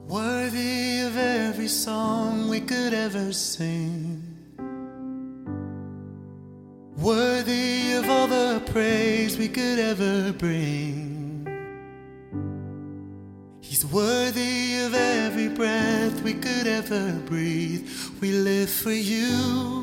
Worthy of every song we could ever sing, worthy of all the praise we could ever bring. He's worthy of every breath we could ever breathe. We live for you.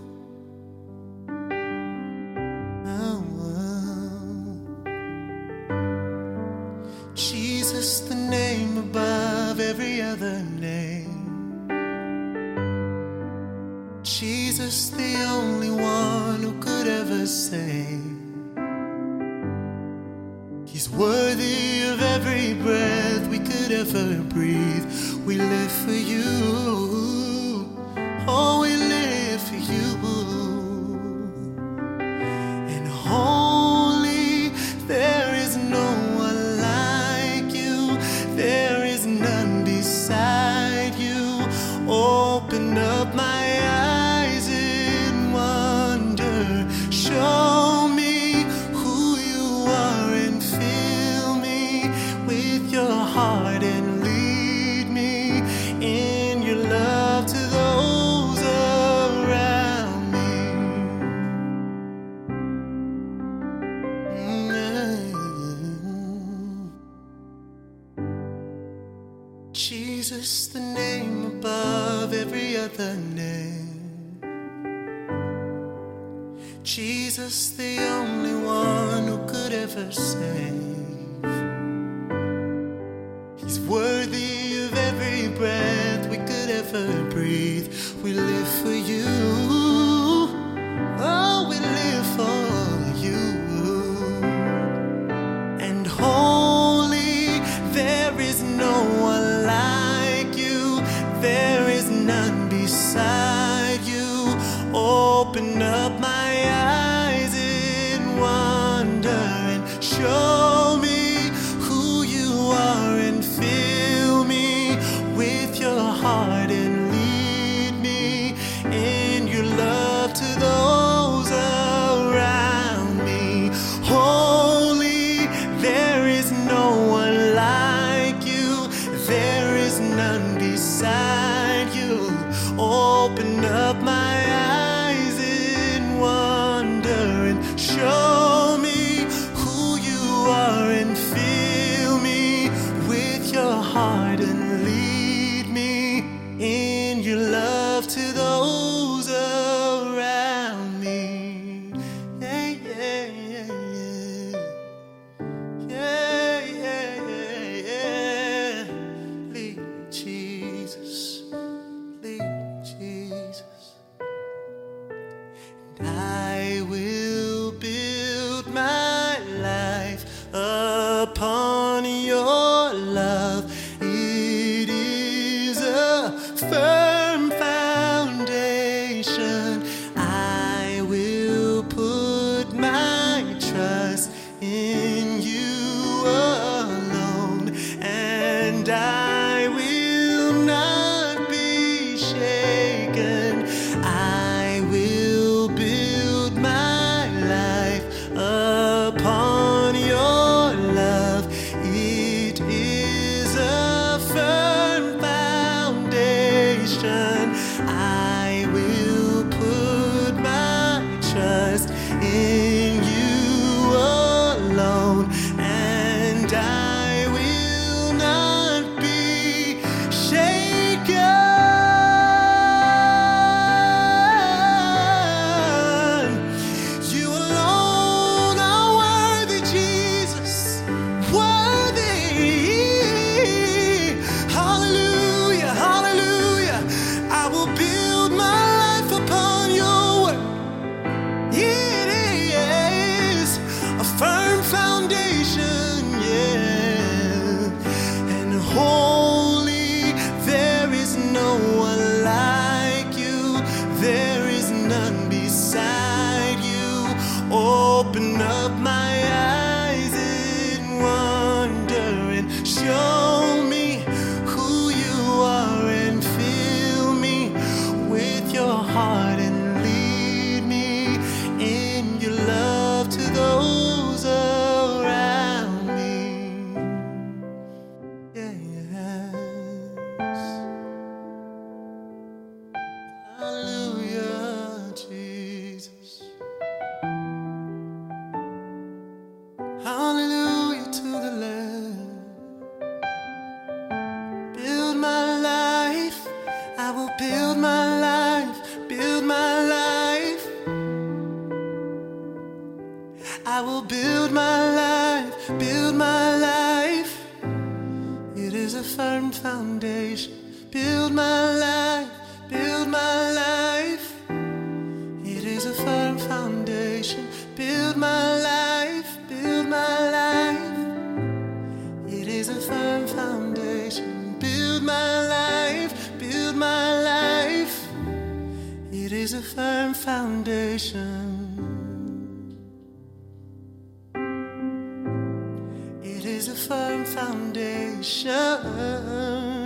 Jesus, the name above every other name. Jesus, the only one who could ever save. He's worthy of every breath we could ever breathe. We live for you. Oh, we live for you. And holy, there is no one like you. There is none beside you. Open up my eyes in wonder. Show me who you are and fill me with your heart and lead me in your love to those around me. Jesus, the name above every other name. Jesus, the only one who could ever save. He's worthy of every breath we could ever breathe. We live for you. Oh, we live for you. And holy, there is no one like you. There is none beside you. Open up my eyes in wonder and show me who you are and fill me with your heart and lead me in your love to those around me. Holy, there is no one like you. There is none beside you. Open up my eyes in wonder and show me who you are and fill me with your heart and lead me in your love to those around me. Yeah, yeah, yeah, yeah. Yeah, yeah, yeah, yeah. Lead me, Jesus. Lead me, Jesus. And I will build my life upon your love. It is a firm foundation. I will put my trust in you alone, and I will not be shaken. I will build my life upon your love. It is a firm foundation. build my life, build my life. I will build my life, build my life. It is a firm foundation. Build my life, build my life. It is a firm foundation. Build my life, build my life. It is a firm foundation. Build my life, build my life. It is a firm foundation. It is a firm foundation.